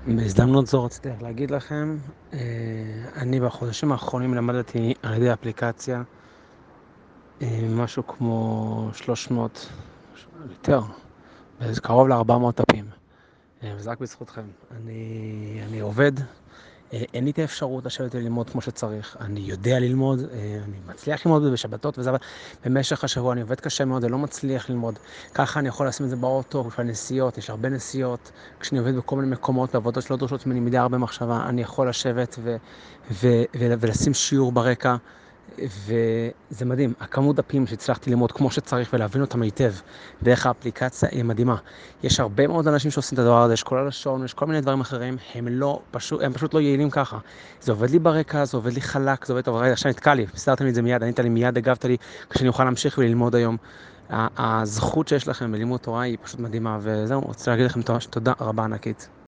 בהזדמנות זו רציתי להגיד לכם, אני בחודשים האחרונים למדתי על ידי אפליקציה משהו כמו 300, יותר, וזה קרוב ל-400 דפים. וזה רק בזכותכם. אני עובד, אין לי את האפשרות לשבת וללמוד כמו שצריך. אני יודע ללמוד, אני מצליח ללמוד בשבתות וזה, אבל במשך השבוע אני עובד קשה מאוד ולא מצליח ללמוד. ככה אני יכול לשים את זה באוטו, בשביל הנסיעות, יש הרבה נסיעות. כשאני עובד בכל מיני מקומות, לעבודות שלא דורשות ממני מדי הרבה מחשבה, אני יכול לשבת ולשים שיעור ברקע. וזה מדהים, הכמות דפים שהצלחתי ללמוד כמו שצריך ולהבין אותם היטב דרך האפליקציה היא מדהימה. יש הרבה מאוד אנשים שעושים את הדבר הזה, יש כל הלשון, יש כל מיני דברים אחרים, הם פשוט לא יעילים ככה. זה עובד לי ברקע, זה עובד לי חלק, זה עובד טוב, עכשיו נתקע לי, הסתרתם לי את זה מיד, ענית לי מיד, הגבת לי, כשאני אוכל להמשיך וללמוד היום. הזכות שיש לכם בלימוד תורה היא פשוט מדהימה, וזהו, רוצה להגיד לכם תודה רבה ענקית.